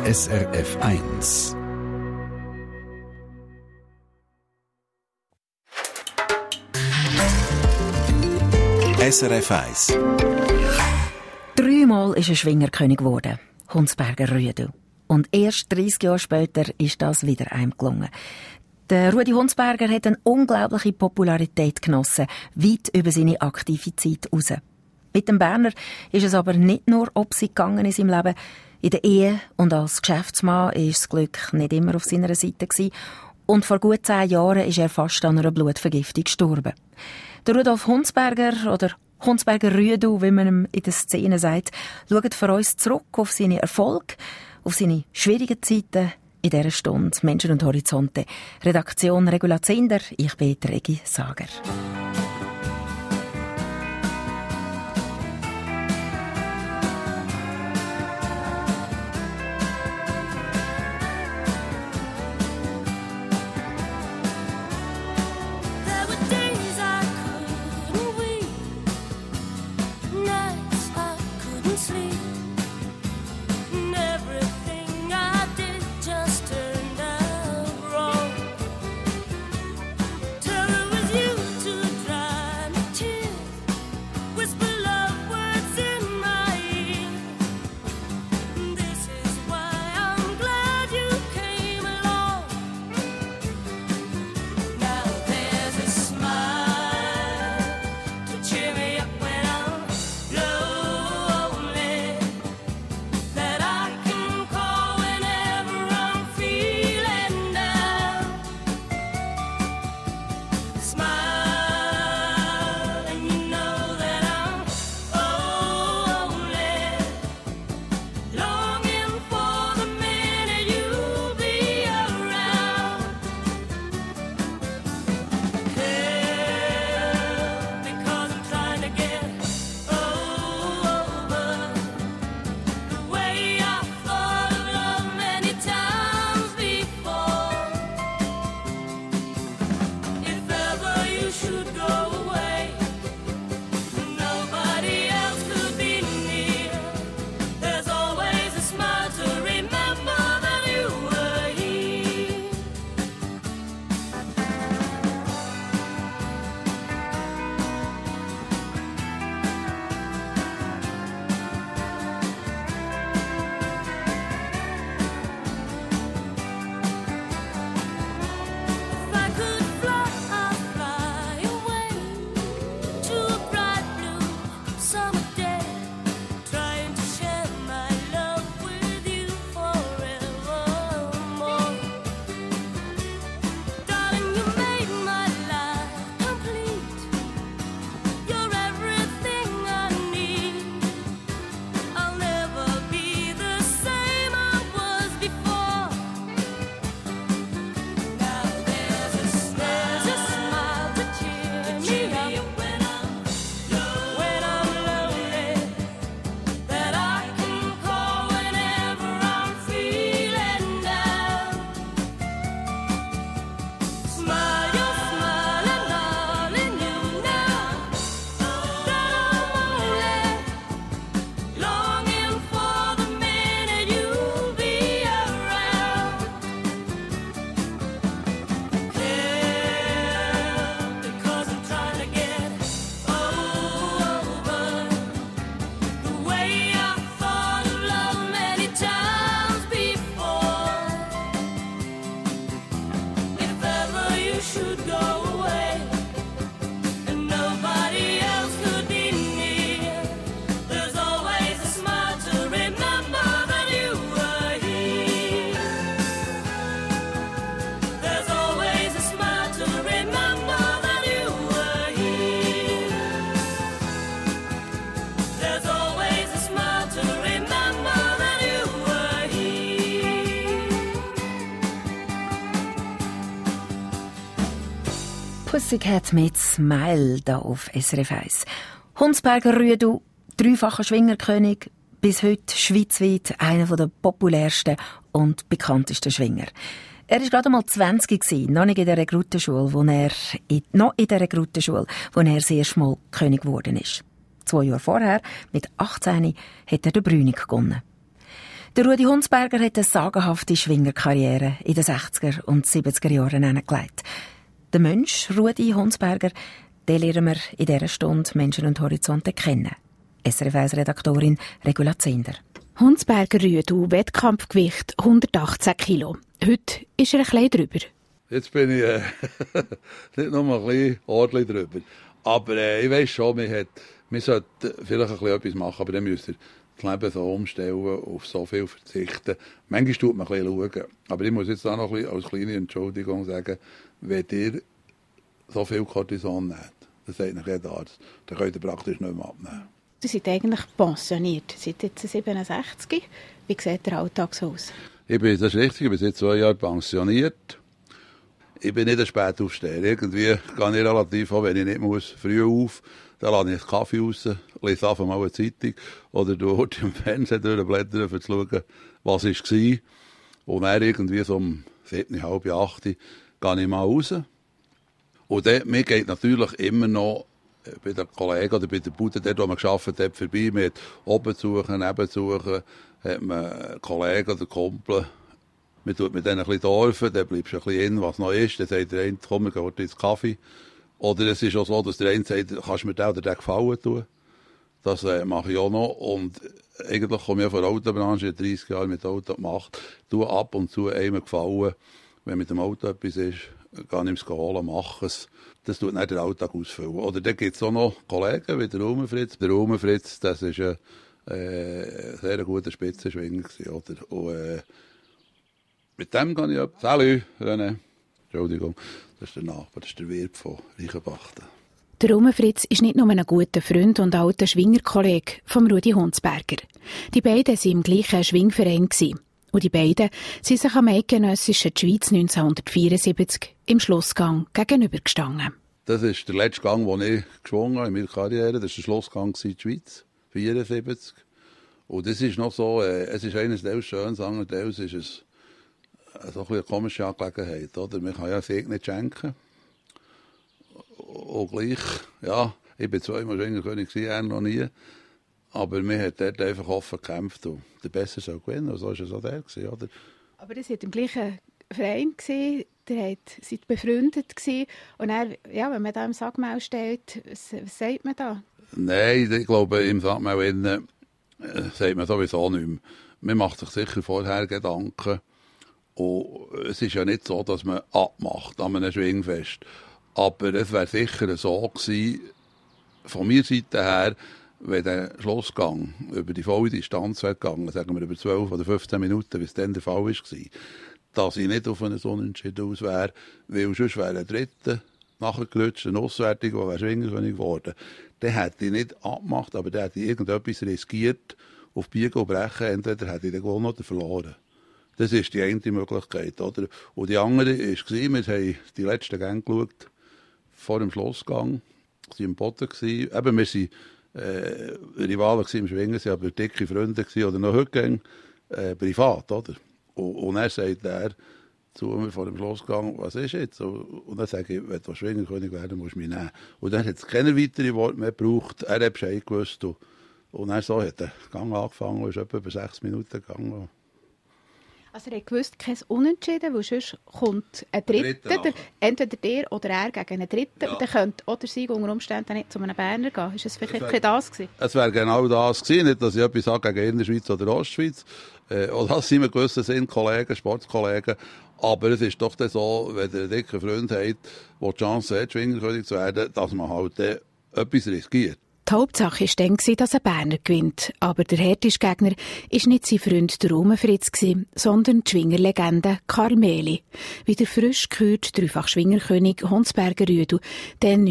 SRF 1. SRF 1. 3-mal ist er Schwingerkönig geworden, Hunsberger Rüedu. Und erst 30 Jahre später ist das wieder einem gelungen. Der Rudi Hunsberger hat eine unglaubliche Popularität genossen, weit über seine aktive Zeit raus. Mit dem Berner ist es aber nicht nur ob sie gegangen in seinem Leben. In der Ehe und als Geschäftsmann war das Glück nicht immer auf seiner Seite gewesen. Und vor gut 10 Jahren ist er fast an einer Blutvergiftung gestorben. Der Rudolf Hunsberger oder Hunsberger Rüedu, wie man ihm in der Szene sagt, schaut für uns zurück auf seine Erfolge, auf seine schwierigen Zeiten in dieser Stunde. Menschen und Horizonte. Redaktion Regula Zinder, ich bin Regi Sager. Pussycat mit Smile da auf SRF 1. Hunsberger Rüedu, 3-facher Schwingerkönig, bis heute schweizweit einer der populärsten und bekanntesten Schwinger. Er war gerade mal 20 gewesen, noch in der Rekrutenschule, wo er das erste Mal König geworden ist. 2 Jahre vorher, mit 18, hat er den Brünig gewonnen. Der Rudi Hunsberger hat eine sagenhafte Schwingerkarriere in den 60er und 70er Jahren hingelegt. Der Mensch Rudi Hunsberger, den lernen wir in dieser Stunde Menschen und Horizonte kennen. SRF 1-Redaktorin Regula Zehnder. Hunsberger Rüedu, Wettkampfgewicht 118 Kilo. Heute ist er ein bisschen drüber. Jetzt bin ich nicht nur ein bisschen ordentlich drüber. Aber ich weiss schon, wir sollten vielleicht ein bisschen etwas machen, aber dann müsst ihr das Leben so umstellen, auf so viel verzichten. Manchmal tut man ein bisschen schauen. Aber ich muss jetzt auch noch ein bisschen als kleine Entschuldigung sagen, wenn ihr so viel Cortison nehmt, das sagt nicht jeder Arzt, dann könnt ihr praktisch nicht mehr abnehmen. Sie sind eigentlich pensioniert. Sie sind jetzt 67. Wie sieht der Alltag so aus? Das ist richtig, ich bin seit 2 Jahren pensioniert. Ich bin nicht ein Spätaufsteher. Irgendwie gehe ich relativ an, wenn ich nicht muss, früh auf. Dann lasse ich einen Kaffee raus, lese einfach mal eine Zeitung oder schaue im Fernsehen durchblättern, um zu schauen, was war. Und dann irgendwie so um 7, halb 8 gehe ich mal raus. Und dann, mir geht natürlich immer noch bei den Kollegen oder bei der Bude, dort wo man gearbeitet hat, vorbei. Man hat oben suchen, neben suchen, hat man Kollegen oder Kumpel. Man tut mit denen ein bisschen dorfen, dann bleibst du ein bisschen in, was noch ist. Dann sagt der eine, komm, wir gehen heute ins Kaffee. Oder es ist auch so, dass der eine sagt, kannst du mir den oder den Gefallen tun? Das mache ich auch noch. Und eigentlich komme ich von der Autobranche, ich habe 30 Jahre mit Auto gemacht, tue ab und zu einem Gefallen. Wenn mit dem Auto etwas ist, gehe ich es holen, mache es. Das tut nicht den Alltag ausfüllen. Oder dann gibt es auch noch Kollegen wie der Rumenfritz. Der Rumenfritz, das ist ein sehr guter Spitzenschwinger gewesen, oder? Und, mit dem gehe ich ab. Salut, René. Entschuldigung, das ist der Nachbar, das ist der Wirt von Reichenbach. Der Rumenfritz ist nicht nur ein guter Freund und alter Schwingerkollege von Rudi Hunsberger. Die beiden waren im gleichen Schwingverein. Und die beiden sind sich am eidgenössischen Schweiz 1974 im Schlussgang gegenübergestanden. Das ist der letzte Gang, den ich geschwungen habe in meiner Karriere. Das war der Schlussgang in der Schweiz, 1974. Und das ist noch so, es ist eines der Schönes, andererseits ist es so eine komische Angelegenheit. Oder? Man kann ja Sieg nicht schenken. Und gleich, ja, ich bin zweimal Schwingerkönig, er noch nie. Aber wir haben dort einfach offen gekämpft und der Besser soll gewinnen. Und so war es auch der. Oder? Aber ihr seid im gleichen Verein, ihr seid befreundet gewesen. Und dann, ja, wenn man da im Sackmaul steht, was sagt man da? Nein, ich glaube, im Sackmaul sagt man sowieso nicht mehr. Man macht sich sicher vorher Gedanken. Und es ist ja nicht so, dass man abmacht an einem Schwingfest. Aber es wäre sicher so gewesen, von meiner Seite her, wenn der Schlussgang über die volle Distanz wäre gegangen, sagen wir über 12 oder 15 Minuten, wie es dann der Fall war, dass ich nicht auf einen Unentschieden aus wäre, weil sonst wäre ein Dritter nachgerutscht, ein Auswärtiger, der wäre Schwingerkönig geworden. Dann hätte ich nicht abgemacht, aber dann hätte ich irgendetwas riskiert, auf Biegen und Brechen, entweder hätte ich den gewonnen oder verloren. Das ist die eine Möglichkeit, oder? Und die andere war, wir haben die letzten Gänge geschaut, vor dem Schlussgang, wir waren im Boden. Eben, wir waren Rivalen im Schwingen, sie aber dicke Freunde oder noch heute privat, oder? Und dann sagt er zu mir vor dem Schlussgang, was ist jetzt? Und dann sage ich, wenn du Schwingerkönig werden musst du mich nehmen. Und dann hat es keine weiteren Worte mehr gebraucht, er hat Bescheid gewusst. Und dann so hat der Gang angefangen, und ist etwa über 6 Minuten gegangen. Also ihr gewusst, kein Unentschieden, weil sonst kommt ein Dritter, entweder der oder er gegen einen Dritten, ja. Und dann könnte auch der Sieg unter Umständen nicht zu einem Berner gehen. Ist es vielleicht das gewesen? Es wäre genau das gewesen, nicht, dass ich etwas sage gegen Innerschweiz oder Ostschweiz. Oder das sind wir gewissen sind Kollegen, Sportkollegen. Aber es ist doch so, wenn ihr einen dicken Freund habt, der die Chance hat, Schwingerkönig zu werden, dass man halt etwas riskiert. Die Hauptsache war dann, dass ein Berner gewinnt. Aber der härteste Gegner war nicht sein Freund der Rumenfritz, sondern die Schwingerlegende Karl Mehli. Wie der frisch gekürt dreifach Schwingerkönig Hunsberger Rüedu den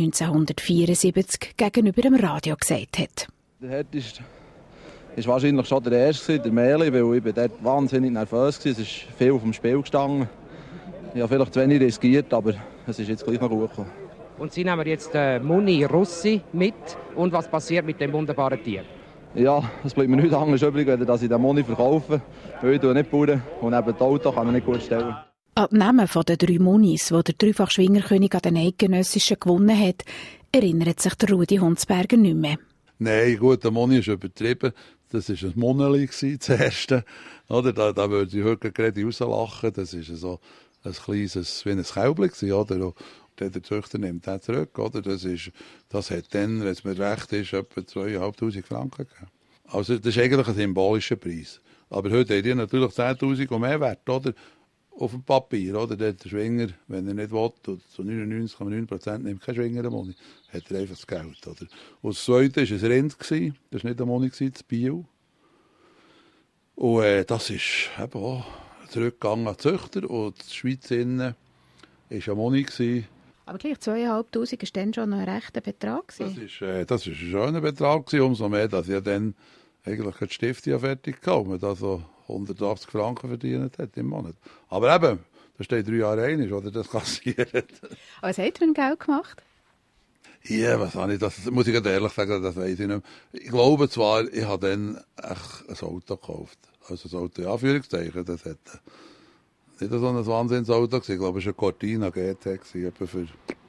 1974 gegenüber dem Radio gesagt hat. Der härteste war wahrscheinlich schon der erste, der Mehli, weil ich dort wahnsinnig nervös war. Es ist viel auf dem Spiel gestanden. Ich habe vielleicht zu wenig riskiert, aber es ist jetzt gleich noch gut gekommen. Und Sie nehmen jetzt Muni Russi mit. Und was passiert mit dem wunderbaren Tier? Ja, es bleibt mir nichts anderes übrig, als dass ich den Muni verkaufe. Weil ich nicht bauen und neben das Auto kann man nicht gut stellen. An die Namen der 3 Munis, die der dreifach Schwingerkönig an den Eidgenössischen gewonnen hat, erinnert sich der Rudi Hunsberger nicht mehr. Nein, gut, der Moni ist übertrieben. Das war ein Moneli, das erste. Oder? Da würde ich heute gerade rauslachen. Das war so ein kleines, wie ein Kälbchen, oder? Und der Züchter nimmt den zurück, oder? Das hat dann, wenn es mir recht ist, etwa 2'500 Franken gegeben. Also, das ist eigentlich ein symbolischer Preis. Aber heute haben die natürlich 10'000 und mehr Wert, oder? Auf dem Papier, oder? Der Schwinger, wenn er nicht will, zu 99,9% nimmt kein Schwinger eine Moni, hat er einfach das Geld, oder? Und das Zweite war ein Rind, das war nicht eine Moni, das Bio. Und das ist eben auch zurückgegangen an die Züchter und die Schweiz innen war eine Moni. Aber gleich 2'500 war dann schon noch ein rechter Betrag. Das war ein schöner Betrag, umso mehr, dass ich dann eigentlich die Stifte fertig hatte, und man da so 180 Franken verdient hat im Monat. Aber eben, das steht 3 Jahre ein, oder das kassiert. Was hat er denn Geld gemacht? Ja, was habe ich, das muss ich ehrlich sagen, das weiss ich nicht mehr. Ich glaube zwar, ich habe dann echt ein Auto gekauft. Also ein Auto in Anführungszeichen, das hat nicht so ein Wahnsinnsauto gewesen. Ich glaube, es war ein Cortina GT, etwa für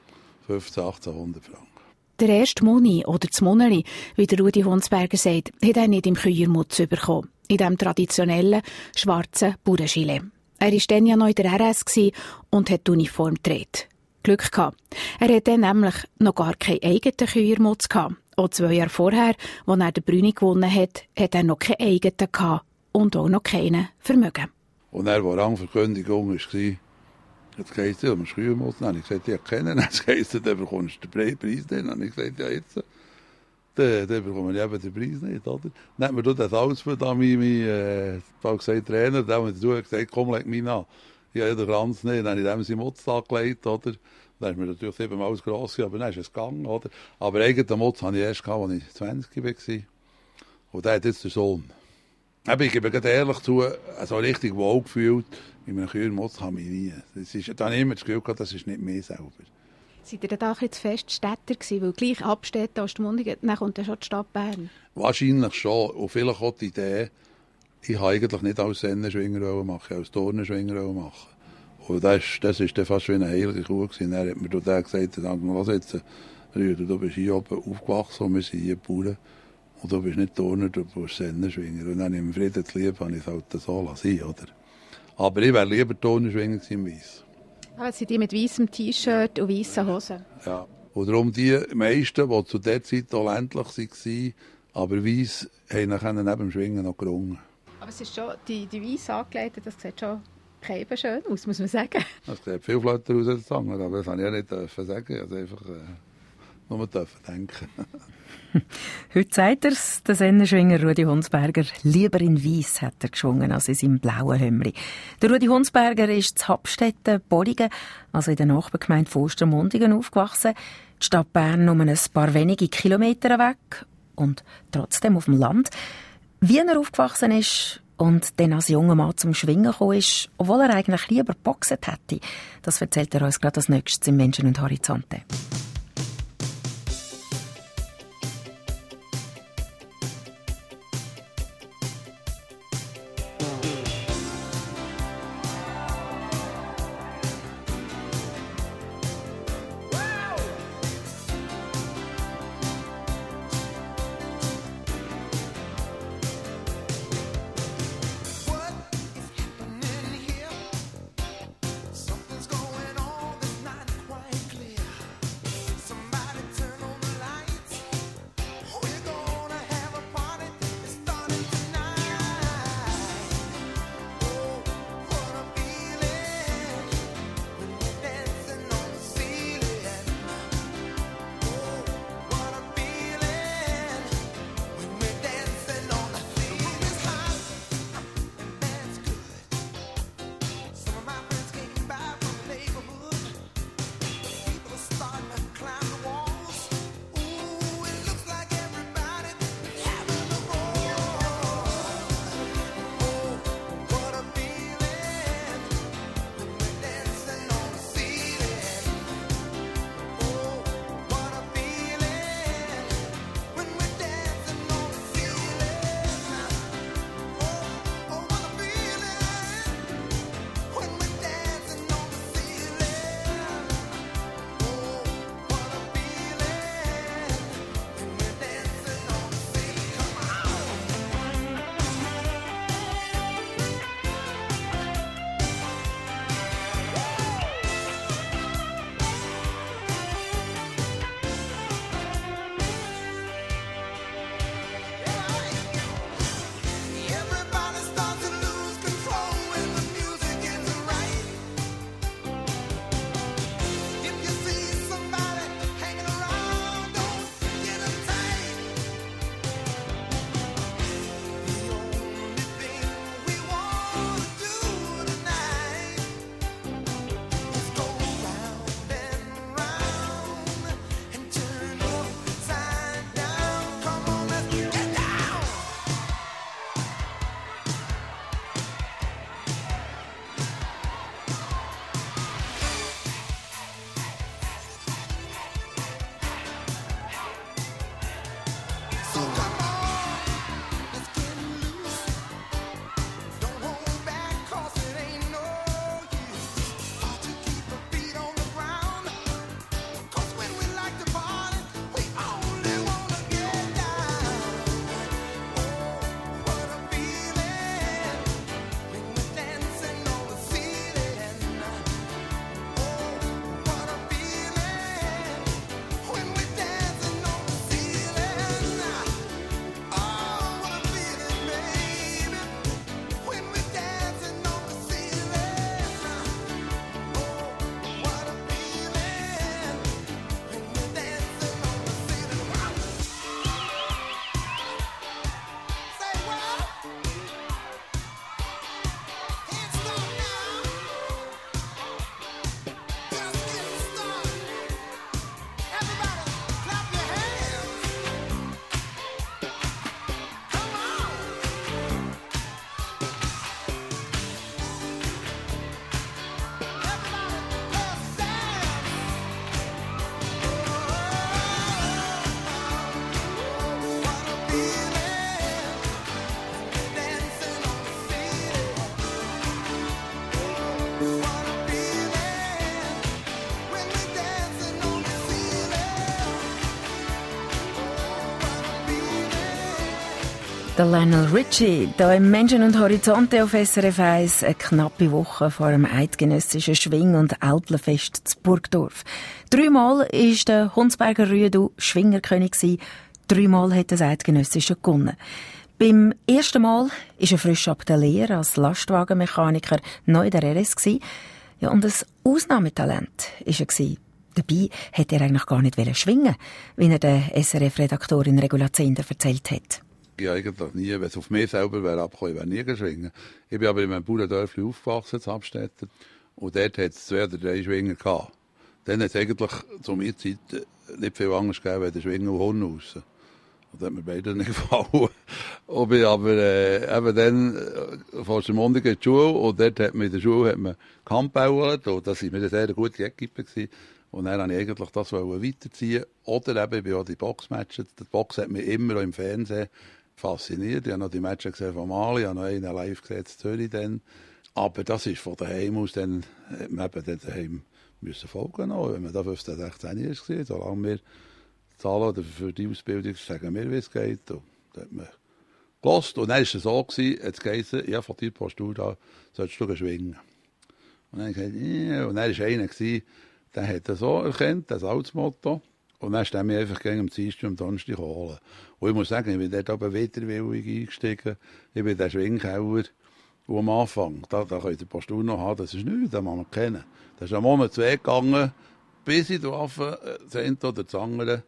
1500-1800 Franken. Der erste Moni oder das Moneli, wie der Rudi Hunsberger sagt, hat er nicht im Kühermutz bekommen. In diesem traditionellen, schwarzen Bauerngilet. Er war dann ja noch in der RS und hat die Uniform gedreht. Glück gehabt. Er hat dann nämlich noch gar keinen eigenen Kühermutz gehabt. Auch 2 Jahre vorher, als er den Brüni gewonnen hat, hat er noch keinen eigenen gehabt und auch noch keinen Vermögen. Und er, wo Rangverkündigung war, jetzt heisst es, musst du Kühermutz nehmen. Ich sagte, ich kenne ihn. Jetzt heisst es, dann bekommst du den Preis nicht. Und ich sagte, ja jetzt, dann bekomme ich eben den Preis nicht, oder? Dann hat mir das alles für mein Trainer, der hat mir gesagt, komm, leg mich an. Ich habe den Kranz nicht, dann habe ich dem seinen Mutz angelegt, oder? Dann ist mir natürlich 7-mal das gross, aber dann ist es gegangen, oder? Aber eigenen Mutz hatte ich erst, als ich 20 war. Und der hat jetzt den Sohn. Aber ich gebe ehrlich zu, so richtig wohl gefühlt, in einem Kühlmutz habe ich nie. Da habe ich immer das Gefühl gehabt, das ist nicht mehr selber. Seid ihr da auch ein zu fest Städter gewesen? Weil gleich Abstädte Ostermundigen, dann kommt ja schon die Stadt Bern. Wahrscheinlich schon. Und vielleicht auch die Idee, ich wollte eigentlich nicht als Sennenschwinger machen, als Turnenschwinger machen. Und das ist dann fast wie eine heilige Kuh gewesen. Dann hat mir der gesagt, was jetzt, Rüdi, du bist hier oben aufgewachsen und wir sind hier Bauern. Und du bist nicht Turner, du bist Sennenschwinger. Und dann im Frieden zu lieb, habe ich es halt so lassen, oder? Aber ich wäre lieber Turnenschwinger gewesen im Weiss. Ah, sind die mit weissem T-Shirt und weissen Hosen? Ja. Und darum die meisten, die zu der Zeit auch ländlich waren, aber weiss, haben nachher neben dem Schwingen noch gerungen. Aber es ist schon, die weiss angelegt, das sieht schon eben schön aus, muss man sagen. Das sieht viel flotter aus als das andere, aber das habe ich ja nicht sagen. Also einfach nur denken. Heute sagt er es, der Sennenschwinger Rudi Hunsberger. Lieber in Weiss hat er geschwungen als in seinem blauen Hemdli. Der Rudi Hunsberger ist in Habstetten, Bolligen, also in der Nachbargemeinde von Ostermundigen, aufgewachsen. Die Stadt Bern nur ein paar wenige Kilometer weg und trotzdem auf dem Land. Wie er aufgewachsen ist und dann als junger Mann zum Schwingen gekommen ist, obwohl er eigentlich lieber geboxt hätte, das erzählt er uns gerade als nächstes im Menschen und Horizonte. Der Lionel Richie, hier im Menschen und Horizonte auf SRF 1, eine knappe Woche vor dem eidgenössischen Schwing- und Alplenfest zu Burgdorf. 3-mal war der Hunsberger Rüedu Schwingerkönig gewesen, 3-mal hat das Eidgenössische gewonnen. Beim ersten Mal ist er frisch ab der Lehre als Lastwagenmechaniker neu in der RS gewesen. Ja, und ein Ausnahmetalent war er gewesen. Dabei hätte er eigentlich gar nicht schwingen, wie er der SRF-Redaktorin Regula Zehnder erzählt hat. Ich eigentlich nie, wenn es auf mich selber wäre abgekommen, ich wäre nie geschwingen. Ich bin aber in einem Bauerndörfli aufgewachsen, in Abstetten, und dort hat es 2 oder 3 Schwinger gehabt. Dann hat es eigentlich zu meiner Zeit nicht viel anders gegeben, als der Schwinger und Horn raus. Und das hat mir beide nicht gefallen. Und bin aber eben dann von Mondigen in die Schule, und dort hat man in der Schule gehandbauert, und das war mir eine sehr gute Equipe gewesen. Und dann wollte ich eigentlich das weiterziehen. Oder eben, ich bin auch die Boxmatches. Das Box hat mich immer auch im Fernsehen fasziniert. Ich habe noch die Matches gesehen von Mali, ich habe noch einen live gesehen in Zürich dann. Aber das ist von daheim aus, dann hat man eben daheim müssen folgen noch, wenn man da 15, 16 war, solange wir zahlen oder für die Ausbildung sagen wir, wie es geht. Und da hat man gehört. Und dann war es so, jetzt geheißen, ja, von deiner Postur da sollst du schwingen. Und dann gesagt, ja. Und dann war einer, der hat das so erkannt, das altes Motto. Und dann ist er mich einfach gegen am Dienstag und am Donnerstag holen. Und ich muss sagen, ich bin dort aber widerwillig eingestiegen. Ich bin der Schwingkauer, der am Anfang, da könnt ihr Postur noch haben, das ist nichts, das muss man kennen. Das ist ein Monat, 2 gegangen, bis ich die Waffe, das eine oder das andere,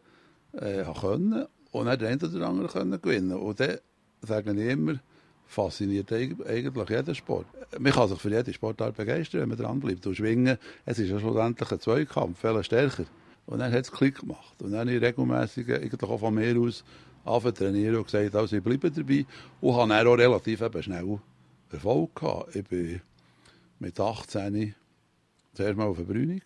können. Und dann den einen oder anderen können gewinnen. Und dann sage ich immer, fasziniert eigentlich jeder Sport. Man kann sich für jede Sportart begeistern, wenn man dran bleibt. Und schwingen, es ist ja schlussendlich ein Zweikampf, viel stärker. Und dann hat es Klick gemacht. Und dann habe ich regelmässig, eigentlich auch von mir aus, angefangen zu trainieren und gesagt, also ich bleibe dabei. Und habe dann auch relativ schnell Erfolg gehabt. Ich bin mit 18 zuerst mal auf der Brünig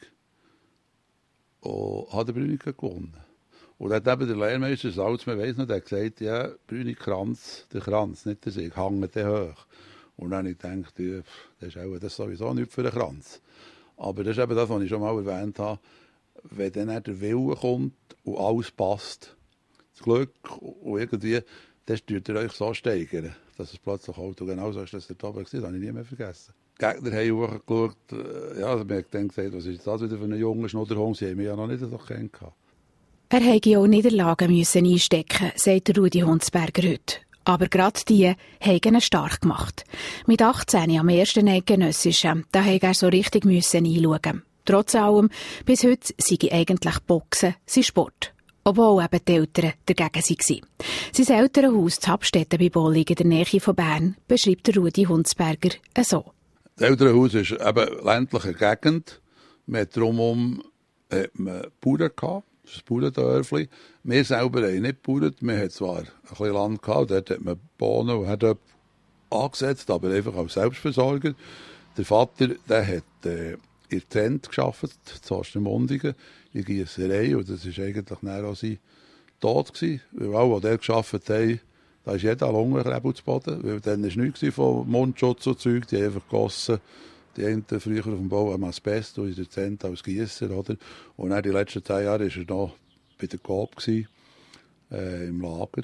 und habe den Brünig gewonnen. Und dann hat eben der Lehrmeister Salzmann, weiss noch, der hat gesagt, ja, Brünig Kranz, der Kranz, nicht der Sieg, hängt den hoch. Und dann habe ich gedacht, ja, das ist sowieso nichts für den Kranz. Aber das ist eben das, was ich schon mal erwähnt habe, wenn dann der Wille kommt und alles passt, das Glück und irgendwie, das tut ihr euch so steigern, dass es plötzlich halt genau so ist, dass der Tobak war. Das habe ich nie mehr vergessen. Die Gegner haben hochgeschaut, ja, also man hat dann gesagt, was ist das wieder für ein junger Schnudderhund? Sie haben mich ja noch nicht so kennengelernt. Er hätte auch Niederlagen einstecken, sagt Rudi Hunsberger heute. Aber gerade die haben ihn stark gemacht. Mit 18 am ersten Eidgenössischen, da musste er so richtig einschauen. Trotz allem, bis heute sei eigentlich Boxen sein Sport. Obwohl eben die Eltern dagegen waren. Sein Elternhaus in Abstetten bei Bollig in der Nähe von Bern beschreibt Rudi Hunsberger so. Das Elternhaus ist eben ländliche Gegend. Mit drumherum hat man Bauern gehabt. Das ist ein Bauerndörfli. Wir selber haben nicht gebaut. Wir hatten zwar ein bisschen Land gehabt, dort hat man Bohnen und hat dort angesetzt, aber einfach als Selbstversorger. Der Vater, der hat in der Zent gearbeitet, zu Ostermundigen, in der Giesserei. Und das war eigentlich auch sein Tod gewesen. Weil alle, die dort gearbeitet haben, da ist jeder Lungenkrebs zu Boden. Weil dann war nichts von Mundschutz und Zeug, die haben einfach gegossen. Die einen früher auf dem Bau am Asbest und in der Zent als Giesser, oder? Und dann die letzten 10 Jahre war er noch bei der Coop im Lager.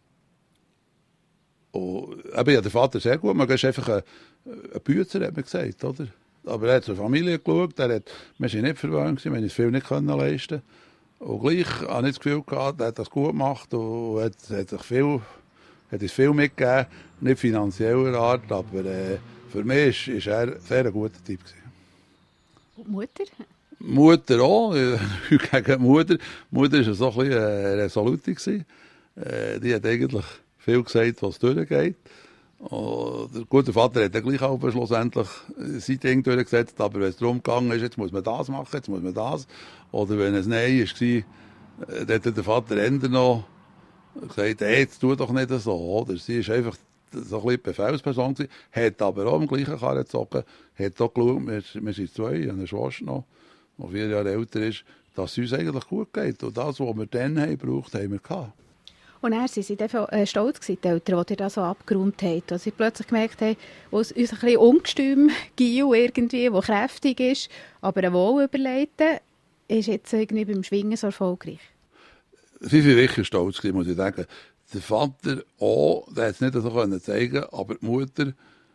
Und eben, ja, der Vater sehr gut, man ist einfach ein Bützer, hat man gesagt, oder? Aber er hat zur Familie geschaut, wir waren nicht verwöhnt, wir konnten uns viel nicht leisten. Und gleich habe ich das Gefühl gehabt, er hat das gut gemacht und hat uns viel mitgegeben, nicht finanzieller Art, aber für mich war er ein sehr guter Typ. Und Mutter? Mutter auch, gegen Mutter. Mutter war so ein bisschen resoluti. Die hat eigentlich viel gesagt, was durchgeht. Und der gute Vater hat dann gleich auch schlussendlich sein Ding durchgesetzt, aber wenn es darum gegangen ist, jetzt muss man das machen, jetzt muss man das. Oder wenn es Nein war, dann hat der Vater Ende noch gesagt, hey, jetzt tu doch nicht so. Oder? Sie war einfach so ein bisschen Befehlsperson gewesen, hat aber auch im gleichen Karren gezogen, hat auch geschaut, wir sind 2, eine Schwester noch, die 4 Jahre älter ist, dass es uns eigentlich gut geht. Und das, was wir dann gebraucht haben, haben wir gehabt. Und dann waren sie dann stolz gewesen, die Eltern, die das so abgeräumt haben, dass sie plötzlich gemerkt haben, wo es uns ein bisschen ungestüm Gil irgendwie, der kräftig ist, aber ein Wohlüberlegter, ist jetzt irgendwie beim Schwingen so erfolgreich. Sie waren wirklich stolz, muss ich sagen. Der Vater auch, der hat es nicht so zeigen können, aber die Mutter,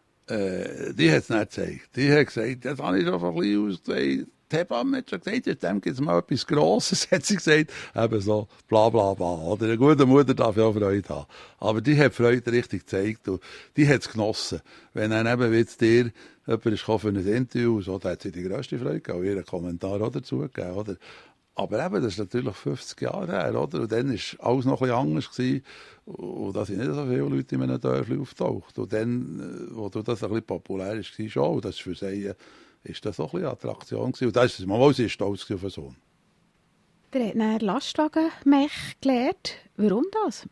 die hat es nicht gezeigt. Die hat gesagt, das habe ich schon von klein aus gesagt. Die Hebamme hat schon gesagt, dem gibt es mal etwas Grosses, hat sie gesagt. Eben so, bla bla bla. Oder eine gute Mutter darf ja auch Freude haben. Aber die hat Freude richtig gezeigt und die hat es genossen. Wenn dann eben wie dir jemand ist für ein Interview, so, da hat sie die grösste Freude gehabt, ihren Kommentar auch dazu gegeben, oder? Aber eben, das ist natürlich 50 Jahre her, oder? Und dann war alles noch ein bisschen anders gewesen. Und da sind nicht so viele Leute in einem Dörfli auftaucht. Und dann, wo das ein bisschen populär war, schon, und das ist für sie, ist das auch ein bisschen eine Attraktion gewesen. Und das ist, man war sehr stolz auf den Sohn. Der hat einen Lastwagenmech gelernt. Warum das?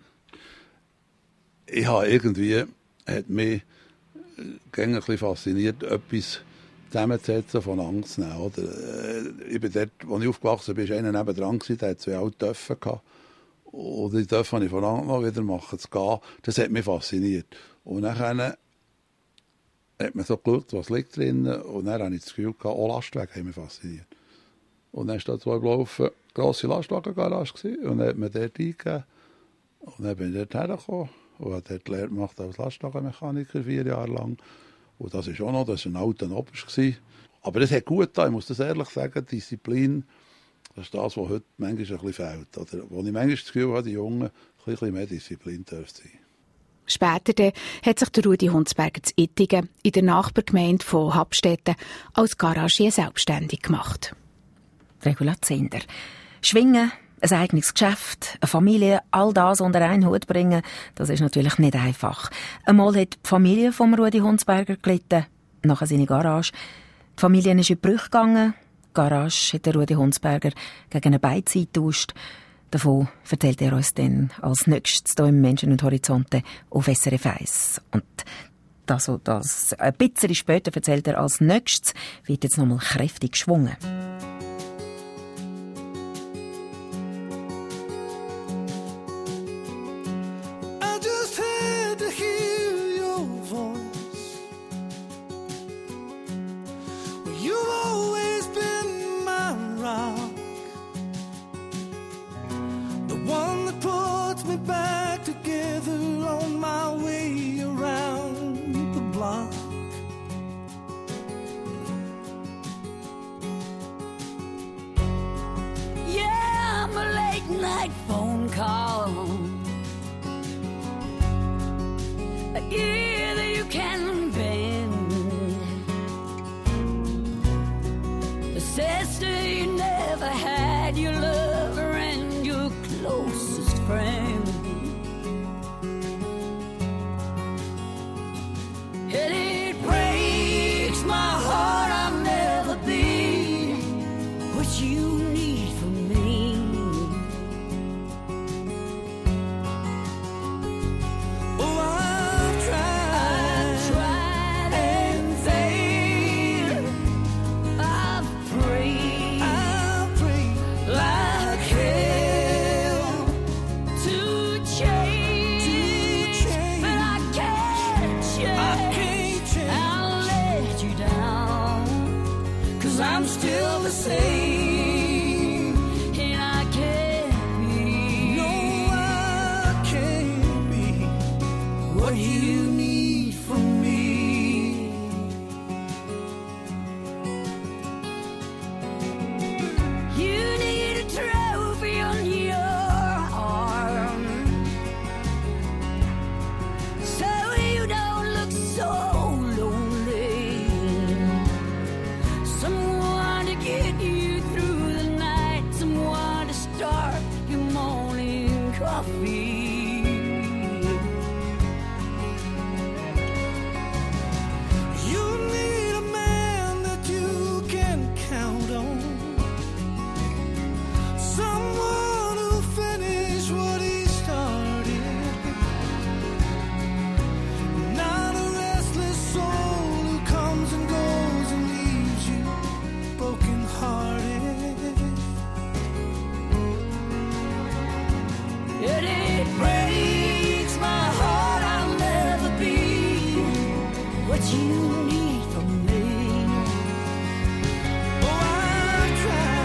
Ich habe irgendwie, hat mich ein bisschen fasziniert, etwas zusammenzusetzen, von Angst zu nehmen. Oder? Ich bin dort, als ich aufgewachsen bin, war einer nebendran, der hatte 2 alte Töpfe gehabt. Und die Töpfe habe ich von Anfang an wieder machen zu gehen. Das hat mich fasziniert. Und dann hat man so geschaut, was liegt drin. Und dann hatte ich das Gefühl, auch Lastwagen haben mich fasziniert. Und dann war da 2 Blaufen grosse Lastwagengarage. Und dann hat man dort eingegeben. Und dann bin ich dort hergekommen und habe dort die Lehre gemacht als Lastwagenmechaniker 4 Jahre lang. Und das war auch noch, das war ein alter Oberst. Aber das hat gut getan, ich muss das ehrlich sagen, Disziplin, das ist das, was heute manchmal ein bisschen fehlt. Oder wo ich manchmal das Gefühl habe, die Jungen ein bisschen mehr Disziplin dürfen sein. Später hat sich der Rudi Hundsberger zu Ittigen in der Nachbargemeinde von Habstetten als Garagier selbstständig gemacht. Regula Zender. Schwingen, ein eigenes Geschäft, eine Familie, all das unter einen Hut bringen, das ist natürlich nicht einfach. Einmal hat die Familie vom Rudi Hundsberger gelitten, nachher seine Garage. Die Familie ist in die Brüche gegangen. Die Garage hat der Rudi Hundsberger gegen eine Beize getauscht. Davon erzählt er uns dann als nächstes hier im Menschen und Horizonte auf SRF 1. Und das ein bisschen später erzählt er als nächstes, wird jetzt nochmal kräftig geschwungen.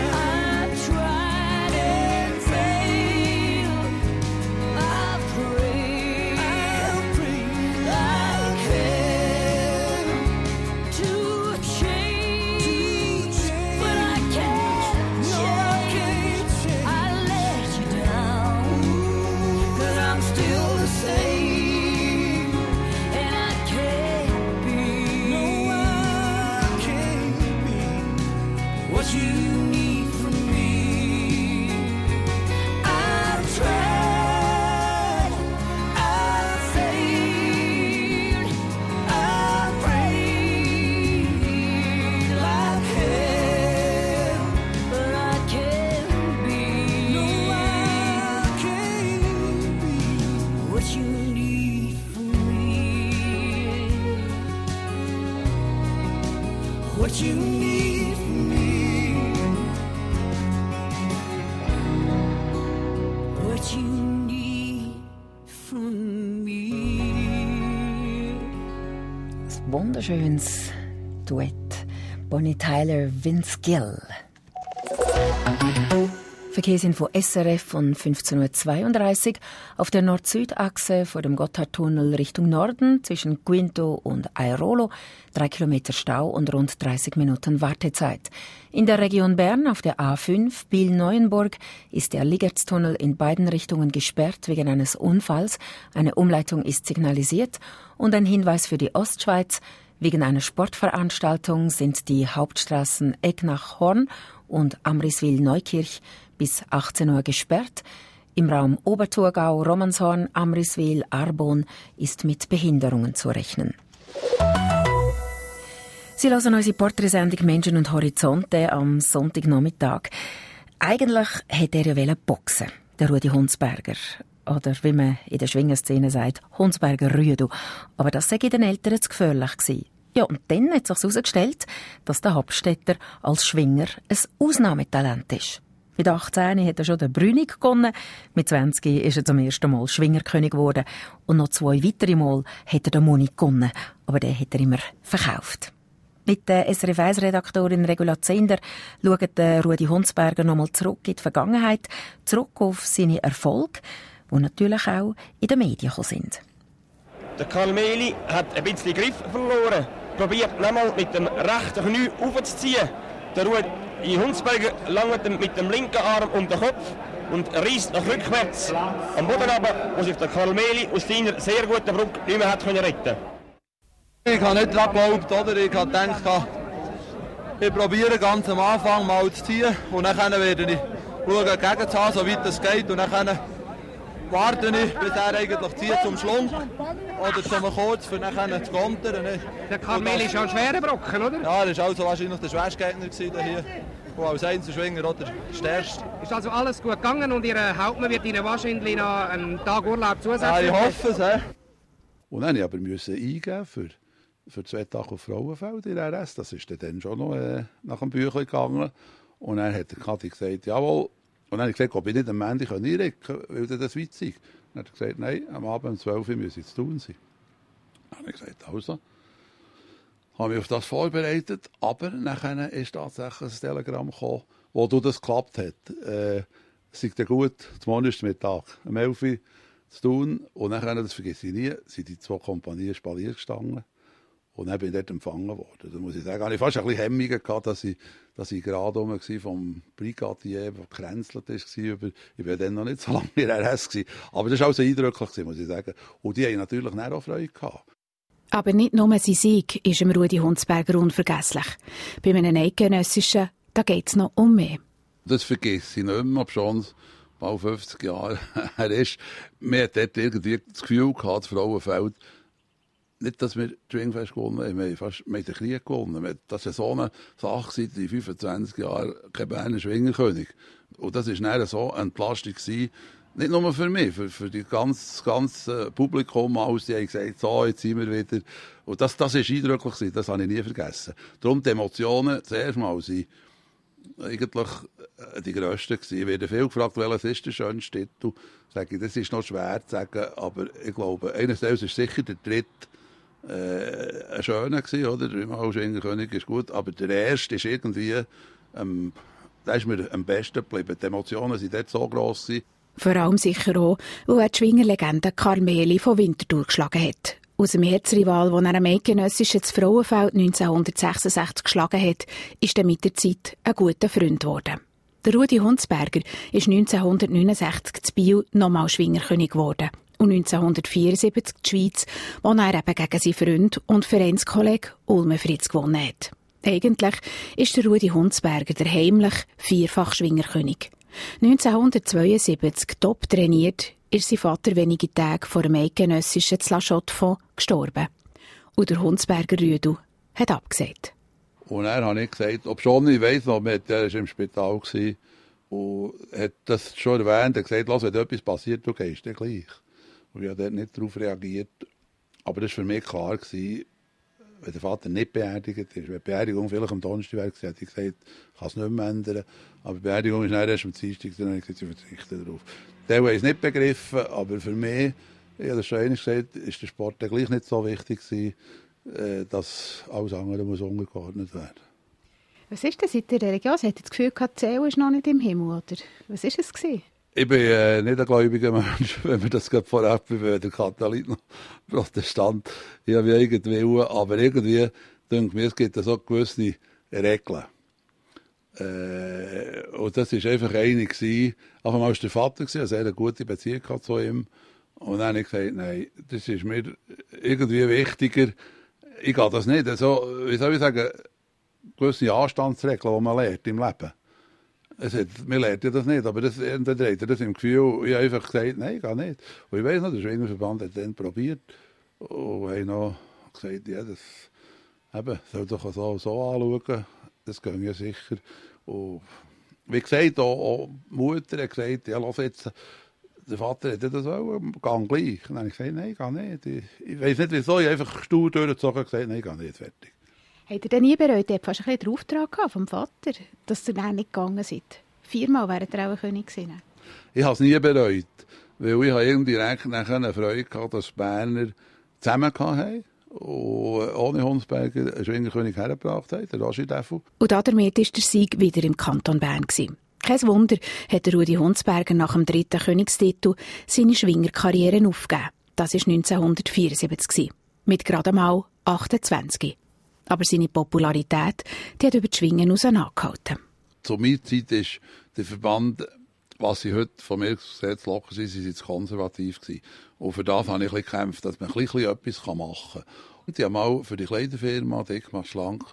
I've tried and failed. I've prayed. what you need from me, what you need from me. Ein wunderschönes Duett. Bonnie Tyler, Vince Gill. Verkehrsinfo SRF von 15.32 Uhr auf der Nord-Süd-Achse vor dem Gotthardtunnel Richtung Norden zwischen Guinto und Airolo 3 Kilometer Stau und rund 30 Minuten Wartezeit. In der Region Bern auf der A5 Biel-Neuenburg ist der Ligertstunnel in beiden Richtungen gesperrt wegen eines Unfalls. Eine Umleitung ist signalisiert. Und ein Hinweis für die Ostschweiz: Wegen einer Sportveranstaltung sind die Hauptstraßen Egnach-Horn und Amriswil-Neukirch bis 18 Uhr gesperrt. Im Raum Oberthurgau, Romanshorn, Amriswil, Arbon ist mit Behinderungen zu rechnen. Sie hören unsere Porträtsendung «Menschen und Horizonte» am Sonntagnachmittag. Eigentlich hätte er ja boxen, der Rudi Hunsberger. Oder wie man in der Schwingerszene sagt, Hunsberger Rüedu. Aber das sei den Eltern zu gefährlich gewesen. Ja, und dann hat sich herausgestellt, dass der Hauptstädter als Schwinger ein Ausnahmetalent ist. Mit 18 hat er schon den Brünig gewonnen. Mit 20 ist er zum ersten Mal Schwingerkönig geworden. Und noch 2 weitere Mal hat er den Moni gewonnen. Aber den hat er immer verkauft. Mit der SRF 1-Redaktorin Regula Zender schaut Rudi Hunsberger nochmal zurück in die Vergangenheit, zurück auf seine Erfolge, die natürlich auch in den Medien sind. Der Karl Mehli hat ein bisschen Griff verloren. Probiert nochmal mit dem rechten Knie aufzuziehen. Der Rudi Hunsberger langt mit dem linken Arm um den Kopf und reisst nach rückwärts am Boden runter, wo sich der Karl Mehli aus seiner sehr guten Brücke nicht mehr hat retten können. Ich habe nicht daran geglaubt, oder? Ich habe gedacht, ich probiere ganz am Anfang mal zu ziehen und dann werde ich schauen, gegen zu haben, so weit es geht. Und dann warte ich, bis er eigentlich zieht zum Schlunk oder zum kurz, für dann zu kontern. Der Kamel ist ja ein schwerer Brocken, oder? Ja, er war also wahrscheinlich der schwerste Gegner hier. Und als Einzelschwinger oder der stärkste. Ist also alles gut gegangen und Ihr Hauptmann wird Ihnen wahrscheinlich noch einen Tag Urlaub zusätzlich? Ja, ich hoffe es. Und dann musste ich aber eingeben für 2 Tage auf Frauenfeld in RS. Das ist dann schon noch nach dem Büchlein gegangen. Und dann hat der Kathi gesagt, jawohl. Und dann habe ich gesagt, ob ich nicht am Ende einrücken kann, weil das weit sei. Dann hat er gesagt, nein, am Abend um 12 Uhr muss ich zu tun sein. Dann habe ich gesagt, also. Habe mich auf das vorbereitet, aber nachher ist tatsächlich ein Telegramm gekommen, wo das geklappt hat. Es sei dir gut, zum Montagmittag, um 11 Uhr zu tun. Und nachher, das vergesse ich nie, sind die 2 Kompanien Spalier gestanden. Und dann bin ich dort empfangen worden. Da muss ich sagen, hatte ich fast ein bisschen Hemmungen gehabt, dass ich gerade rum war vom Brigadier, der gekränzelt war. Ich war dann noch nicht so lange in der RS gewesen. Aber das war auch so eindrücklich, muss ich sagen. Und die haben natürlich auch Freude gehabt. Aber nicht nur sein Sieg ist dem Rudi Hunsberger unvergesslich. Bei einem Eidgenössischen, da geht es noch um mehr. Das vergesse ich nicht mehr, ob schon bald 50 Jahre her ist. Man hat dort irgendwie das Gefühl gehabt, das Frauenfeld, nicht, dass wir die Schwingfest gewonnen haben, wir haben den Krieg gewonnen. Das war so eine Sache seit 25 Jahren, kein Berner Schwingerkönig. Und das war dann so eine Entlastung gewesen, nicht nur für mich, für das ganze Publikum. Alles, die haben gesagt, so, jetzt sind wir wieder. Und das war eindrücklich, das habe ich nie vergessen. Darum die Emotionen zuerst mal sind eigentlich die grössten gewesen. Ich werde viel gefragt, welches ist der schönste Titel. Sage ich, das ist noch schwer zu sagen, aber ich glaube, einerseits ist sicher der dritte ein schöner gewesen, oder? Der Schwingerkönig ist gut, aber der erste ist irgendwie, der ist mir am besten geblieben. Die Emotionen waren dort so gross gewesen. Vor allem sicher auch, weil er die Schwingerlegende Karl Mehli von Winterthur geschlagen hat. Aus dem Herzrival, den er am Eidgenössischen das Frauenfeld 1966 geschlagen hat, ist er mit der Zeit ein guter Freund geworden. Der Rudi Hunsberger ist 1969 zu Biel nochmal Schwingerkönig geworden. Und 1974 die Schweiz, wo er eben gegen seinen Freund und Vereinskollegen Ulme Fritz gewonnen hat. Eigentlich ist der Rudi Hunsberger der heimlich 4-fach Schwingerkönig. 1972 top trainiert, ist sein Vater wenige Tage vor dem Eidgenössischen zu La Chaux-de-Fonds gestorben. Und der Hunsberger Rüedu hat abgesagt. Und dann habe ich gesagt, ob schon, ich weiss noch, er war im Spital und hat das schon erwähnt, er hat gesagt, wenn etwas passiert, du gehst dann gleich. Und ich habe dort nicht darauf reagiert. Aber das war für mich klar gewesen, wenn der Vater nicht beerdigt ist. Wenn die Beerdigung vielleicht am Donnerstag wäre, hätte ich gesagt, ich kann es nicht mehr ändern. Aber die Beerdigung ist dann erst am Dienstag, dann habe ich gesagt, ich verzichte darauf. Der habe ich es nicht begriffen, aber für mich, ich habe das schon einmal gesagt, ist der Sport dann gleich nicht so wichtig gewesen, dass alles andere muss untergeordnet werden. Was ist denn seit der Religion? Sie hat das Gefühl gehabt, die Seele ist noch nicht im Himmel, oder? Was war es gewesen? Ich bin nicht ein gläubiger Mensch, wenn wir das gerade vorab bin, der Katholik noch Protestant. Ich habe eigenen Willen, aber irgendwie denke mir, es gibt so gewisse Regeln. Und das war einfach eine gewesen. Auf einmal war der Vater, eine sehr gute Beziehung zu ihm. Und dann habe ich gesagt, nein, das ist mir irgendwie wichtiger. Ich gehe das nicht. Also, wie soll ich sagen, gewisse Anstandsregeln, die man lernt im Leben. Man lernt ja das nicht, aber das hat das im Gefühl, ich habe einfach gesagt, nein, ich gehe nicht. Und ich weiss noch, der Schwingerverband hat dann probiert und haben noch gesagt, ja, das soll doch so anschauen, das geht ja sicher. Und wie gesagt, auch die Mutter hat gesagt, ja, lass jetzt, der Vater hat das auch, geh gleich. Und dann habe ich gesagt, nein, ich gehe nicht. Ich weiss nicht wieso, ich habe einfach stur durchgezogen und gesagt, nein, ich gehe nicht, fertig. Habt ihr denn nie bereut? Ihr habt fast ein bisschen den Auftrag gehabt vom Vater, dass ihr dann nicht gegangen seid. 4-mal wäret ihr auch ein König gewesen. Ich habe es nie bereut, weil ich habe irgendwie eine Freude gehabt, dass die Berner zusammen hatten und ohne Hunsberger einen Schwingerkönig hergebracht haben, der Rashid Effel. Und damit war der Sieg wieder im Kanton Bern gewesen. Kein Wunder, hat Rudi Hunsberger nach dem 3. Königstitel seine Schwingerkarriere aufgegeben. Das war 1974 mit gerade mal 28. Aber seine Popularität, die hat über die Schwingen hinaus angehalten. Zu meiner Zeit ist der Verband, was sie heute von mir sehr zu locker sind, sie sind zu konservativ gewesen. Und für das habe ich ein bisschen gekämpft, dass man ein bisschen etwas machen kann. Und ich habe mal für die Kleiderfirma «Dick macht schlank»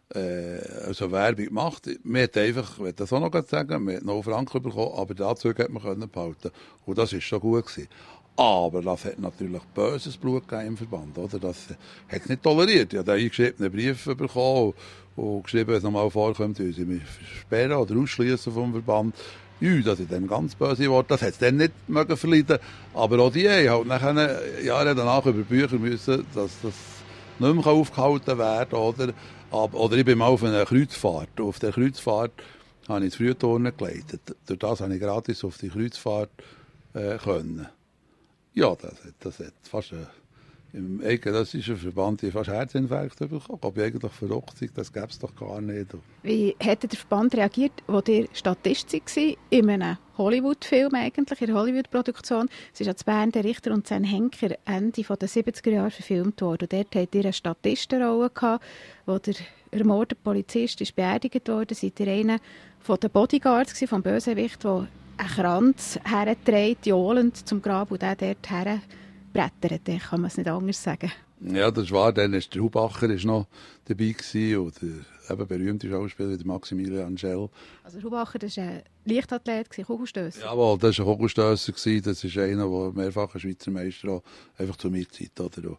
also Werbung gemacht. Man hat einfach, ich will das auch noch sagen, man hat noch Franken bekommen, aber dazu hat man behalten. Und das war schon gut gewesen. Aber das hat natürlich böses Blut gegeben im Verband. Oder? Das hat es nicht toleriert. Ich habe einen eingeschriebenen Brief bekommen und geschrieben, wenn es nochmal vorkommt, sie mich versperren oder ausschließen vom Verband. Ja, das ist dann ganz böse Worte. Das hat es dann nicht mögen verleiden. Aber auch die haben halt nachher, Jahre danach über Bücher müssen, dass das nicht mehr aufgehalten werden kann. Oder ich bin mal auf einer Kreuzfahrt. Auf der Kreuzfahrt habe ich das Frühturnen geleitet. Durch das habe ich gratis auf die Kreuzfahrt können. Ja, das hat fast im eidgenössischen Verband fast Herzinfarkt bekommen. Ich habe eigentlich verrückt, das gäbe es doch gar nicht. Wie hat der Verband reagiert, als ihr Statist war in einem Hollywood-Film eigentlich, in der Hollywood-Produktion? Es ist ja zu Bern der Richter und sein Henker Ende der 70er Jahre verfilmt worden. Und dort hattet ihr eine Statistenrolle gehabt, wo der ermordete Polizist ist beerdigt worden. Seid ihr einer von den Bodyguards vom Bösewicht, der einen Kranz herträgt, johlend zum Grab und der dort herbrettert, kann man es nicht anders sagen. Ja, das war dann, der Hubacher war noch dabei gewesen, und der berühmte Schauspieler, der Maximilian Schell. Also Hubacher, das war ein Leichtathlet, Kugelstösser. Jawohl, das war ein Kugelstösser. Das ist einer, der mehrfacher Schweizer Meister auch, einfach zur Mitzeit. Oder?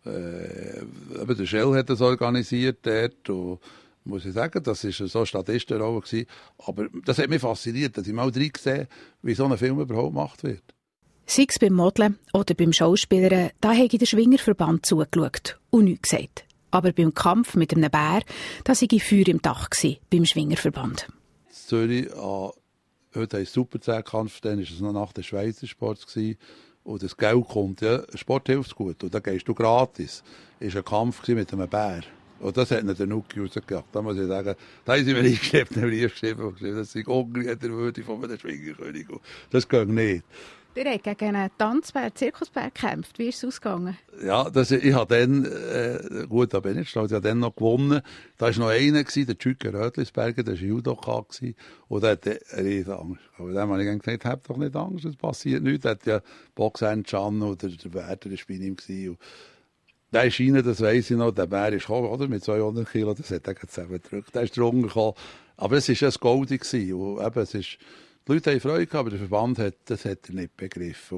Der Schell hat das organisiert dort. Und muss ich sagen, das war so eine Statistenrolle gewesen. Aber das hat mich fasziniert, dass ich mal gesehen, wie so ein Film überhaupt gemacht wird. Sei es beim Modeln oder beim Schauspielern, da habe ich der Schwingerverband zugeschaut und nichts gesagt. Aber beim Kampf mit einem Bär, da war ich Feuer im Dach beim Schwingerverband. In Zürich, heute heisst es Super-10-Kampf, dann war es noch nach den Schweizer Sports gewesen. Und das Geld kommt, ja, Sport hilft gut. Und da gehst du gratis. Es war ein Kampf mit einem Bär. Und das hat nicht der Nuki rausgejagt. Da muss ich sagen, da haben sie mir eingeschrieben, das sei ungerecht der Würde von einem Schwingerkönig. Das geht nicht. Ihr habt gegen einen Tanzbär, Zirkusbär gekämpft. Wie ist es ausgegangen? Ja, ich habe dann, gut, da bin ich stolz, ich habe dann noch gewonnen. Da war noch einer, der Schücker Rötlisberger, der war Judoka. Und der hatte eine riesen Angst. Aber dann habe ich gesagt, hab doch nicht Angst, es passiert nichts. Der hat ja Boxer Can oder der Werder, der war bei ihm. Und der ist rein, das weiss ich noch, der Bär ist gekommen, oder? Mit 200 Kilo, das hat er zusammengedrückt. Der ist drunter gekommen. Aber es war ja ein Goldi. Und eben, es ist, die Leute haben Freude gehabt, aber der Verband hat er nicht begriffen.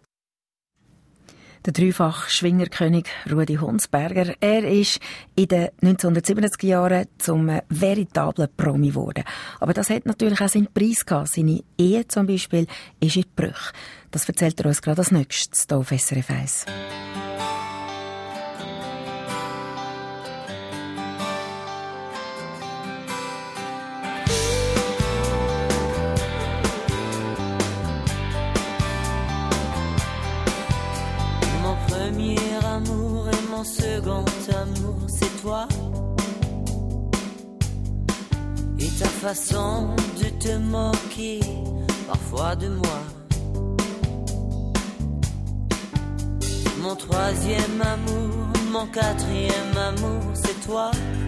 Der dreifache Schwingerkönig Rudi Hunsberger, er ist in den 1970er Jahren zum veritablen Promi geworden. Aber das hat natürlich auch seinen Preis gehabt. Seine Ehe zum Beispiel ist in Bruch. Das erzählt er uns gerade als nächstes hier auf SRF 1. façon de te moquer parfois de moi. Mon troisième amour, mon quatrième amour, c'est toi.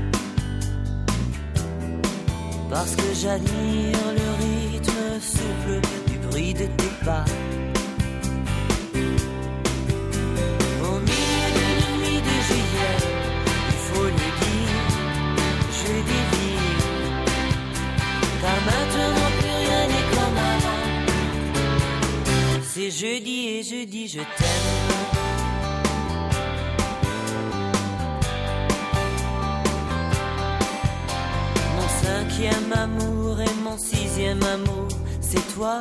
Parce que j'admire le rythme souple du bruit de tes pas. Au milieu d'une nuit de juillet, il faut le dire, je délire. Car maintenant plus rien n'est comme avant. C'est jeudi et je dis je t'aime. Mon cinquième amour et mon sixième amour, c'est toi.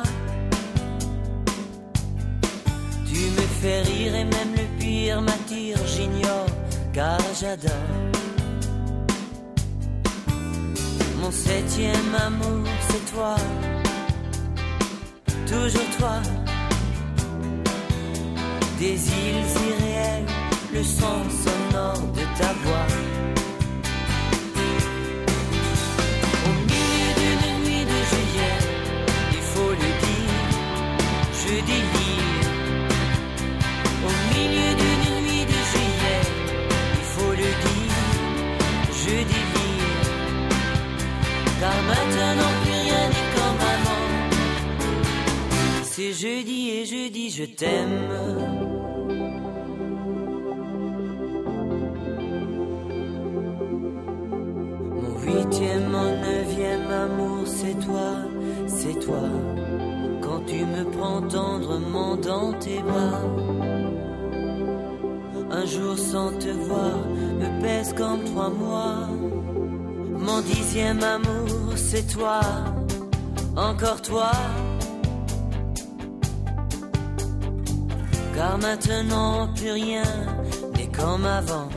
Tu me fais rire et même le pire m'attire, j'ignore car j'adore. Mon septième amour, c'est toi. Toujours toi. Des îles irréelles, le son sonore de ta voix. Au milieu d'une nuit de juillet, il faut le dire, je délire. Au milieu d'une nuit de juillet, il faut le dire, je délire. Car maintenant plus rien n'est comme avant. C'est jeudi et je dis je t'aime. Mon huitième, mon neuvième amour, c'est toi, c'est toi. Quand tu me prends tendrement dans tes bras. Un jour sans te voir me pèse comme 3 mois. Mon dixième amour, c'est toi, encore toi. Car maintenant plus rien n'est comme avant.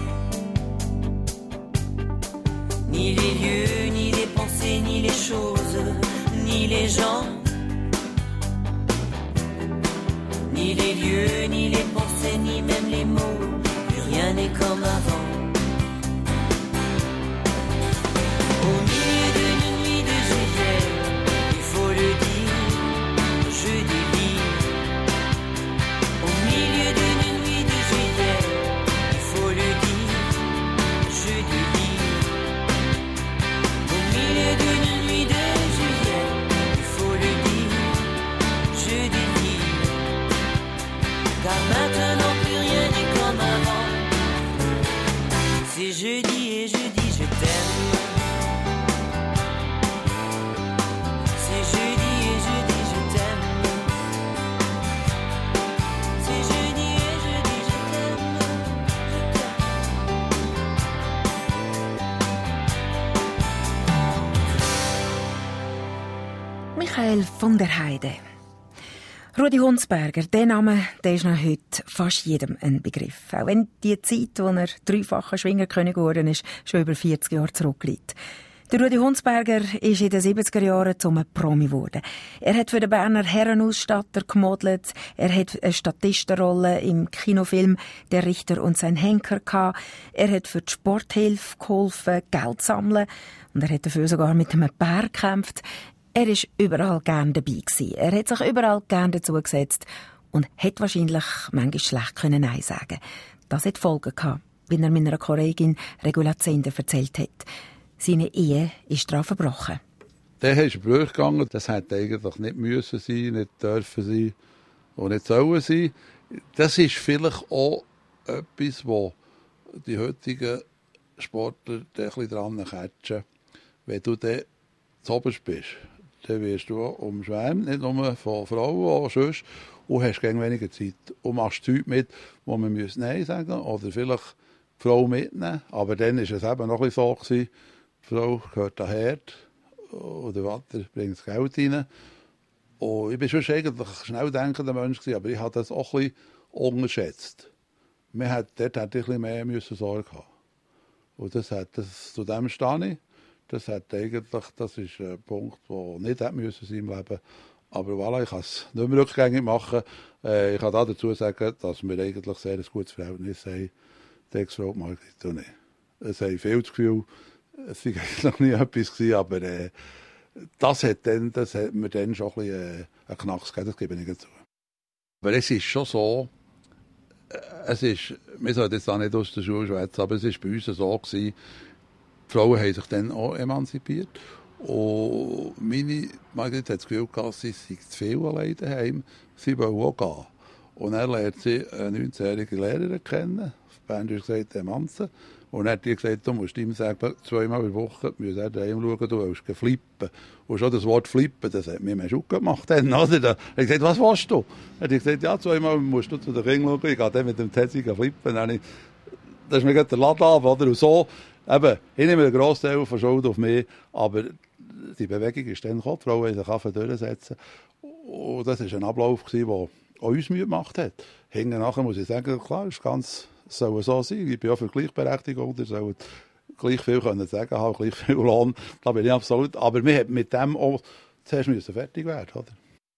Ni les lieux, ni les pensées, ni les choses, ni les gens. Ni les lieux, ni les pensées, ni même les mots, plus rien n'est comme avant. Au milieu d'une nuit de juillet, il faut le dire, je délire. Au milieu d'une nuit de juillet, il faut le dire, je délire. Au milieu d'une nuit de juillet, il faut le dire, je délire. Car maintenant plus rien n'est comme avant. C'est jeudi et je dis je t'aime. C'est jeudi et je dis je t'aime. C'est jeudi et je dis je t'aime. Michael von der Heide. Rudi Hunsberger, der Name, der ist noch heute fast jedem ein Begriff. Auch wenn die Zeit, wo er dreifacher Schwingerkönig geworden ist, schon über 40 Jahre zurückliegt. Der Rudi Hunsberger ist in den 70er Jahren zum Promi geworden. Er hat für den Berner Herrenausstatter gemodelt, er hat eine Statistenrolle im Kinofilm «Der Richter und sein Henker» gehabt, er hat für die Sporthilfe geholfen, Geld zu sammeln und er hat dafür sogar mit einem Bär gekämpft. Er war überall gern dabei gewesen. Er hat sich überall gern dazu gesetzt und hätte wahrscheinlich manchmal schlecht Nein sagen können. Das hat Folgen gehabt, wie er meiner Kollegin Regula Zender erzählt hat. Seine Ehe ist daran verbrochen. Der ist Bruch gegangen. Das hätte eigentlich nicht müssen sein, nicht dürfen sein und nicht sollen sein. Das ist vielleicht auch etwas, wo die heutigen Sportler ein bisschen dran catchen. Wenn du dann zuoberst bist, dann wirst du umschwärmt, nicht nur von Frauen, auch sonst, und hast gegen weniger Zeit. Und machst Zeug mit, wo man Nein sagen muss, oder vielleicht die Frau mitnehmen. Aber dann war es eben noch ein bisschen so gewesen, die Frau gehört an den Herd, und der Vater bringt das Geld rein. Und ich war schon eigentlich ein schnell denkender Mensch gewesen, aber ich habe das auch ein bisschen unterschätzt. Dort hätte ich ein bisschen mehr Sorge haben. Und zu dem stehe ich. Das ist ein Punkt, der nicht hätte müssen sein im Leben. Aber voilà, ich kann es nicht mehr rückgängig machen. Ich kann dazu sagen, dass wir eigentlich sehr ein gutes Verhältnis haben. Die Ex-Frau Margrit und ich. Es haben viel das Gefühl, Es war noch nie etwas gewesen, aber das hat mir dann schon ein bisschen einen Knacks gegeben, das gebe ich nicht zu. Aber es ist schon so, wir sollten jetzt auch nicht aus der Schule schwätzen, aber es war bei uns so gewesen, die Frauen haben sich dann auch emanzipiert. Und meine Margrit hat das Gefühl gehabt, sie sei zu viel allein daheim, sie wollen auch gehen. Und dann lernt sie eine 19-jährige Lehrerin kennen, auf Berndeutsch gesagt, Manze. Und dann hat die gesagt, du musst ihm sagen, 2-mal in der Woche musst du daheim schauen, du willst flippen. Und schon das Wort flippen, das hat mir schon gemacht. Dann, oder? Da hat er gesagt, was willst du? Dann hat er gesagt, ja, 2-mal musst du zu den Kindern schauen, ich gehe dann mit dem Tessi flippen. Dann das ist mir gerade der Laden ab, oder? Und so, eben, ich nehme einen grossen Teil von Schuld auf mich, aber die Bewegung ist dann gekommen, die Frauen haben sich durchsetzen. Und das war ein Ablauf, der auch uns Mühe gemacht hat. Hinten nachher muss ich sagen, klar, es soll so sein. Ich bin auch für Gleichberechtigung, ihr sollt gleich viel können sagen haben, gleich viel Lohn. Da bin ich absolut. Aber wir hätten mit dem auch zuerst fertig werden, oder?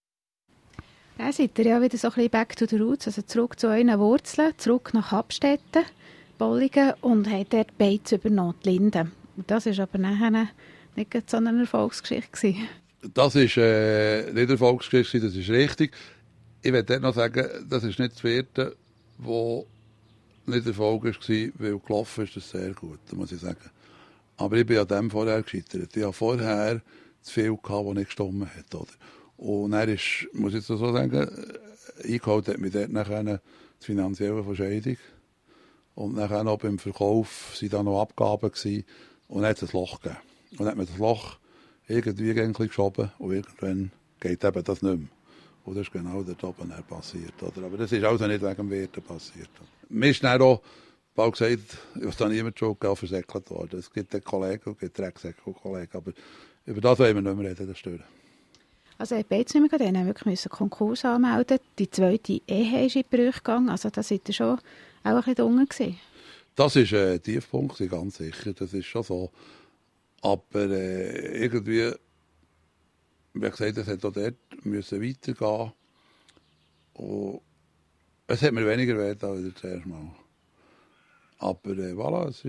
Dann seid ihr ja wieder so ein bisschen back to the roots, also zurück zu euren Wurzeln, zurück nach Habstetten, Bolligen und habt dort Beiz übernommen, die Linden. Und das war aber nachher nicht so eine Erfolgsgeschichte. Das war nicht eine Erfolgsgeschichte, das ist richtig. Ich möchte dort noch sagen, das ist nicht das vierte, wo nicht Erfolg war, weil gelaufen ist das sehr gut, muss ich sagen. Aber ich bin an dem vorher gescheitert. Ich hatte vorher zu viel gehabt, was nicht gestimmt hat. Oder? Und dann ist, muss ich so sagen, eingeholt hat mich dort nachher die finanzielle Verschuldung. Und nachher noch beim Verkauf waren da noch Abgaben gewesen. Und dann hat es ein Loch gegeben. Und dann hat man das Loch irgendwie geschoben und irgendwann geht eben das nicht mehr. Und das ist genau dort oben passiert. Oder? Aber das ist also nicht wegen dem Werten passiert. Mir ist dann auch bald gesagt, was da niemand schon versäckelt worden. Es gibt einen Kollegen und es gibt Drecksäckel-Kollegen. Aber über das wollen wir nicht mehr reden, das stört. Also ich bin jetzt nicht mehr, dann wirklich einen Konkurs anmelden. Die zweite Ehe ist in die Brüche gegangen. Also da seid ihr schon auch ein bisschen unten gewesen. Das war ein Tiefpunkt, ganz sicher. Das ist schon so. Aber irgendwie, wie gesagt, es hat auch dort müssen weitergehen. Und es hat mir weniger weh als zuerst mal. Aber voilà, es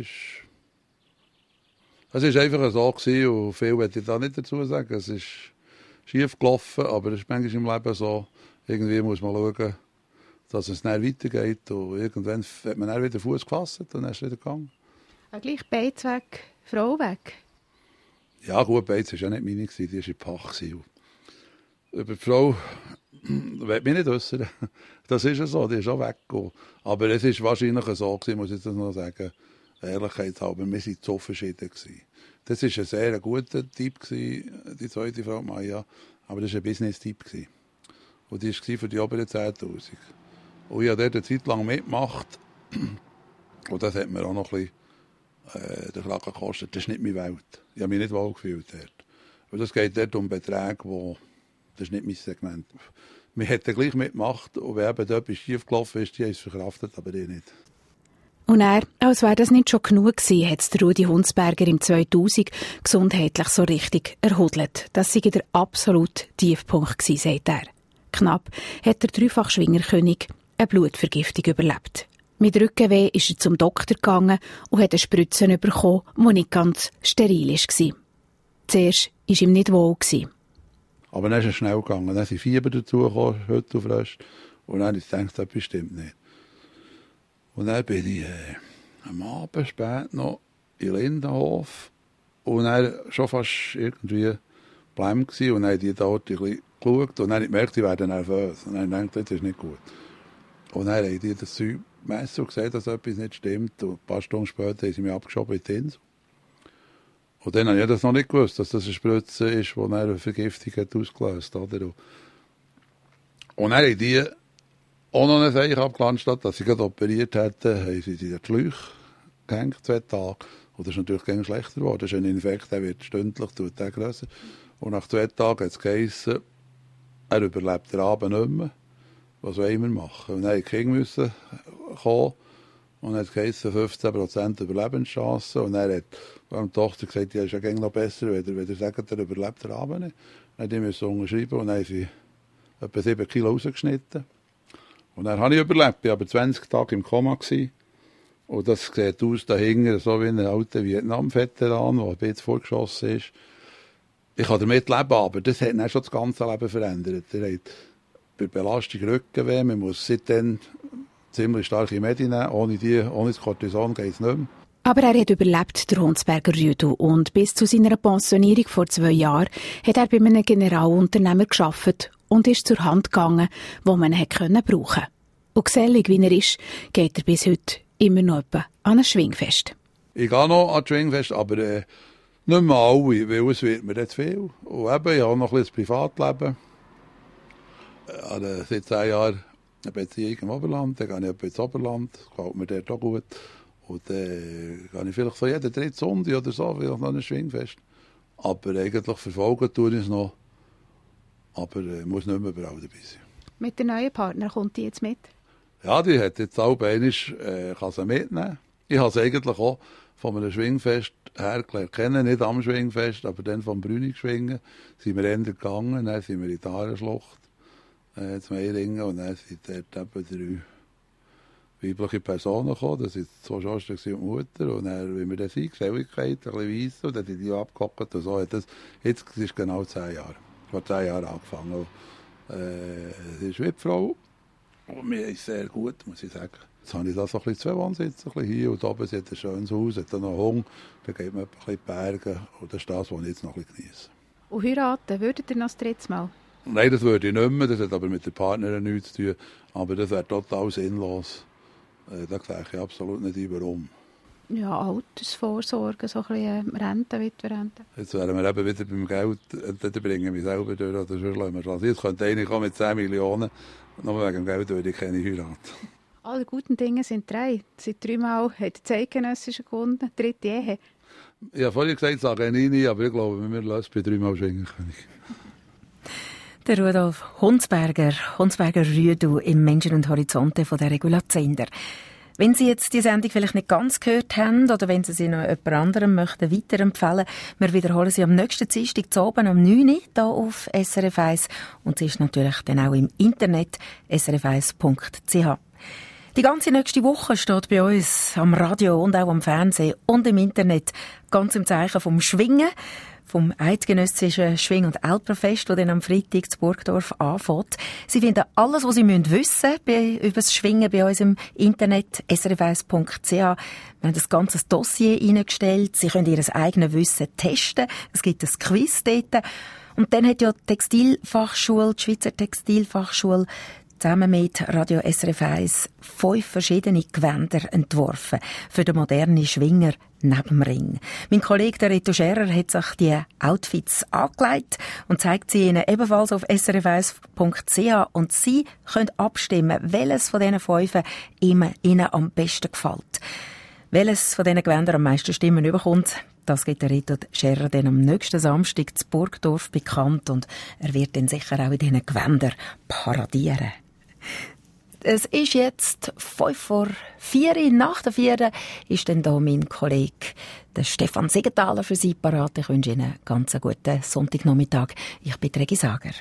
ist einfach so gewesen und viel möchte ich da nicht dazu sagen. Es ist schief gelaufen, aber es ist manchmal im Leben so. Irgendwie muss man schauen, dass es nicht weitergeht. Und irgendwann hat man dann wieder Fuß gefasst und dann ist es wieder gegangen. Gleich Beiz weg, Frau weg? Ja gut, Beiz war ja nicht meine, die war in Pach. Über die Frau will mich nicht äußern. Das ist ja so, die ist auch weggegangen. Aber es war wahrscheinlich so gewesen, muss ich das noch sagen, ehrlichkeitshalber, wir waren so verschieden. Das war ein sehr guter Typ, die zweite Frau Maja, aber das war ein Business-Typ. Und die war für die oberen 10'000. Und ich habe dort eine Zeit lang mitgemacht. Und das hat mir auch noch ein bisschen den Kragen gekostet. Das ist nicht meine Welt. Ich habe mich nicht wohl gefühlt dort. Und es geht dort um Beträge, das ist nicht mein Segment. Wir hätten gleich mitgemacht und wenn eben dort schief gelaufen ist, die haben es verkraftet, aber die nicht. Und er, als wäre das nicht schon genug gewesen, hat es Rudi Hundsberger im 2000 gesundheitlich so richtig erhodelt. Das sei der absolute Tiefpunkt gewesen, sagt er. Knapp hat der dreifach Schwingerkönig eine Blutvergiftung überlebt. Mit Rückenweh ist er zum Doktor gegangen und hat eine Spritze bekommen, die nicht ganz steril war. Zuerst war ihm nicht wohl. Aber dann ist es schnell gegangen. Dann sind Fieber dazugekommen, heute auf Röst. Und dann habe ich gedacht, das bestimmt nicht. Und dann bin ich am Abend spät noch in Lindenhof. Und dann schon fast irgendwie bleiben gewesen. Und dann habe ich dort ein bisschen geschaut. Und dann habe ich gemerkt, ich werde nervös. Und dann habe ich gedacht, das ist nicht gut. Und dann habe ich das Zeug gemessen und gesehen, dass etwas nicht stimmt. Und ein paar Stunden später haben sie mich abgeschoben in die Insel. Und dann habe ich das noch nicht gewusst, dass das eine Spritze ist, die eine Vergiftung hat ausgelöst hat. Und dann haben die auch noch eine Seich abgelanscht, dass sie gerade operiert hätten, haben sie in den Schläuch gehängt, 2 Tage. Und das ist natürlich gar schlechter geworden. Das ist ein Infekt, der wird stündlich, tut der grösser. Und nach 2 Tagen hat es geheißen, er überlebt den Abend nicht mehr. Was wollen wir machen? Und dann mussten die Kinder kommen. Und dann hat es geheißen, 15% Überlebenschance. Und dann hat die Tochter gesagt, ja, ist ja noch besser, wenn ihr sagt, er überlebt den Abend nicht. Dann mussten die unterschreiben und dann haben sie etwa 7 Kilo rausgeschnitten. Und dann habe ich überlebt. Ich war aber 20 Tage im Koma. Und das sieht aus dahinter, so wie ein alter Vietnam-Veteran, der ein bisschen vorgeschossen ist. Ich kann damit leben, aber das hat dann schon das ganze Leben verändert. Er hat bei Belastung Rückenweh, man muss seitdem ziemlich starke Medien nehmen. Ohne das Cortison geht es nicht mehr. Aber er hat überlebt, der Hunsberger Rüedu, und bis zu seiner Pensionierung vor 2 Jahren hat er bei einem Generalunternehmer gearbeitet und ist zur Hand gegangen, wo man ihn brauchen konnte. Und gesellig wie er ist, geht er bis heute immer noch an ein Schwingfest. Ich gehe noch an ein Schwingfest, aber nicht mehr alle, weil es wird mir nicht zu viel. Und eben, ich habe noch ein bisschen Privatleben. Ich habe seit 10 Jahren eine Beziehung im Oberland, dann gehe ich ins Oberland, das gefällt mir dort auch gut. Und dann gehe ich vielleicht so jeden 3. Sonntag oder so, vielleicht noch ein Schwingfest. Aber eigentlich verfolgen tue ich es noch. Aber ich muss nicht mehr überall dabei sein. Mit der neuen Partner kommt die jetzt mit? Ja, die hat jetzt auch einmal, kann sie mitnehmen. Ich habe sie eigentlich auch von einem Schwingfest her kennen, nicht am Schwingfest, aber dann vom Brünig-Schwingen sind wir eher gegangen, dann sind wir in die Arenschlucht, zu Meiringen, und dann sind dort eben 3 weibliche Personen gekommen, das waren 2 Schwestern und die Mutter, und dann, wie wir das Geselligkeit, ein bisschen weiss, und dann sind die abgehockt und so. Jetzt ist es genau 10 Jahre. Vor 10 Jahren angefangen. Sie ist Witfrau. Und mir ist sehr gut, muss ich sagen. Jetzt habe ich da so ein bisschen 2 Wohnsitze, ein bisschen hier und oben. Sie hat ein schönes Haus, hat dann noch Hunger, dann geht man ein bisschen Berge. Und das ist das, was ich jetzt noch ein bisschen genieße. Und heiraten, würdet ihr noch das 3. Mal? Nein, das würde ich nicht mehr. Das hat aber mit der Partnerin nichts zu tun. Aber das wäre total sinnlos. Da sage ich absolut nicht ein, warum. Ja, Altersvorsorge, so ein bisschen Rente, Witwerrente. Jetzt wären wir eben wieder beim Geld, dann bringen wir selber durch, oder sonst lassen wir es. Jetzt könnte einer kommen mit 10 Millionen, nur wegen dem Geld würde ich keine heiraten. Alle guten Dinge sind 3. Seit 3 Mal hat die Zeitgenössische gewonnen, 3. Ehe. Ich habe vorhin gesagt, sage ich nie, aber ich glaube, wir lassen bei 3 Mal Schwingerkönig. Der Rudolf Hunsberger Rüedu im Menschen und Horizonte von der Regula Zehnder. Wenn Sie jetzt die Sendung vielleicht nicht ganz gehört haben oder wenn Sie noch jemand anderem möchten weiterempfehlen, wir wiederholen sie am nächsten Dienstag zu oben um 9 Uhr hier auf SRF 1 und sie ist natürlich dann auch im Internet srf1.ch. Die ganze nächste Woche steht bei uns am Radio und auch am Fernsehen und im Internet ganz im Zeichen vom Schwingen, vom eidgenössischen Schwing- und Älplerfest, das dann am Freitag zu Burgdorf anfängt. Sie finden alles, was Sie wissen müssen über das Schwingen bei uns im Internet srf1.ch. Wir haben das ganze Dossier reingestellt. Sie können Ihr eigenes Wissen testen. Es gibt ein Quiz dort. Und dann hat ja die Textilfachschule, die Schweizer Textilfachschule, zusammen mit Radio SRF 1 5 verschiedene Gewänder entworfen für den modernen Schwinger neben dem Ring. Mein Kollege, der Reto Scherer, hat sich die Outfits angelegt und zeigt sie Ihnen ebenfalls auf srf1.ch und Sie können abstimmen, welches von diesen 5 Ihnen am besten gefällt. Welches von diesen Gewändern am meisten Stimmen überkommt, das gibt der Reto Scherer dann am nächsten Samstag zu Burgdorf bekannt und er wird dann sicher auch in diesen Gewändern paradieren. Es ist jetzt 3:05. Nach der 4 ist dann da mein Kollege, der Stefan Siegenthaler, für Sie parat. Ich wünsche Ihnen einen ganz guten Sonntagnachmittag. Ich bin Regi Sager.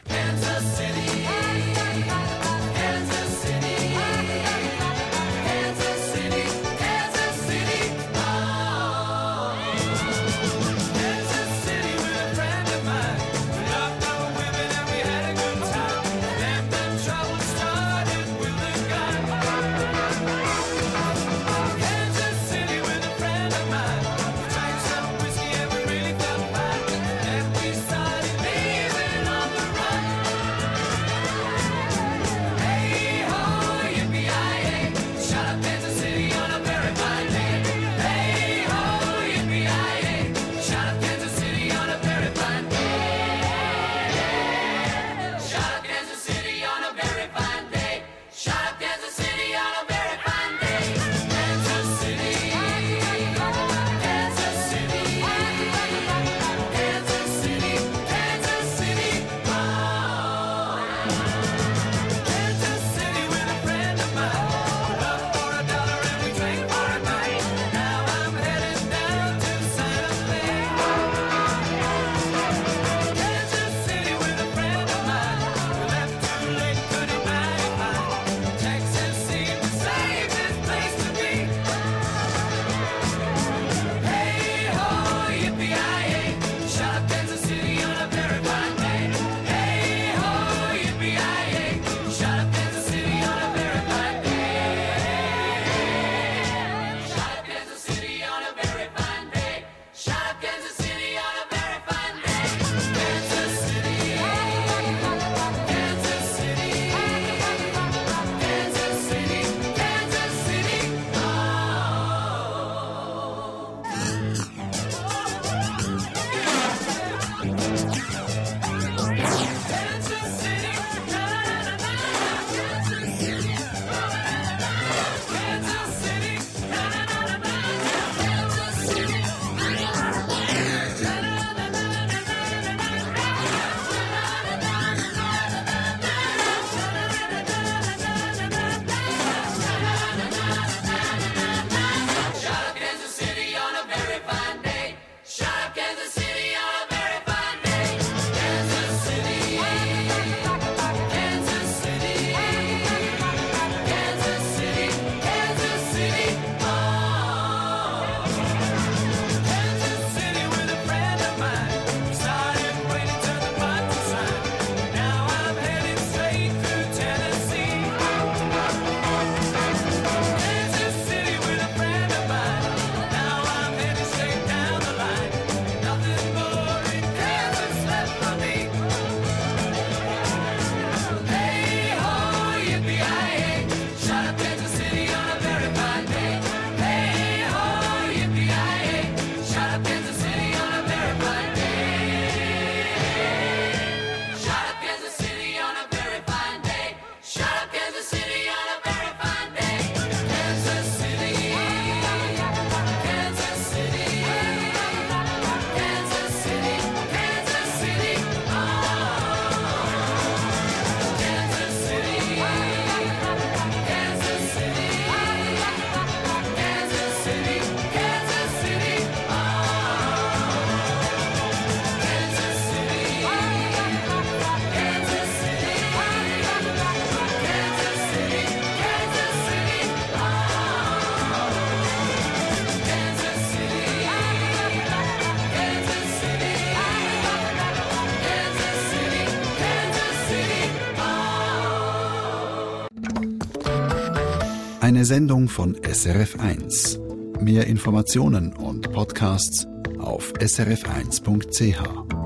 Eine Sendung von SRF1. Mehr Informationen und Podcasts auf srf1.ch.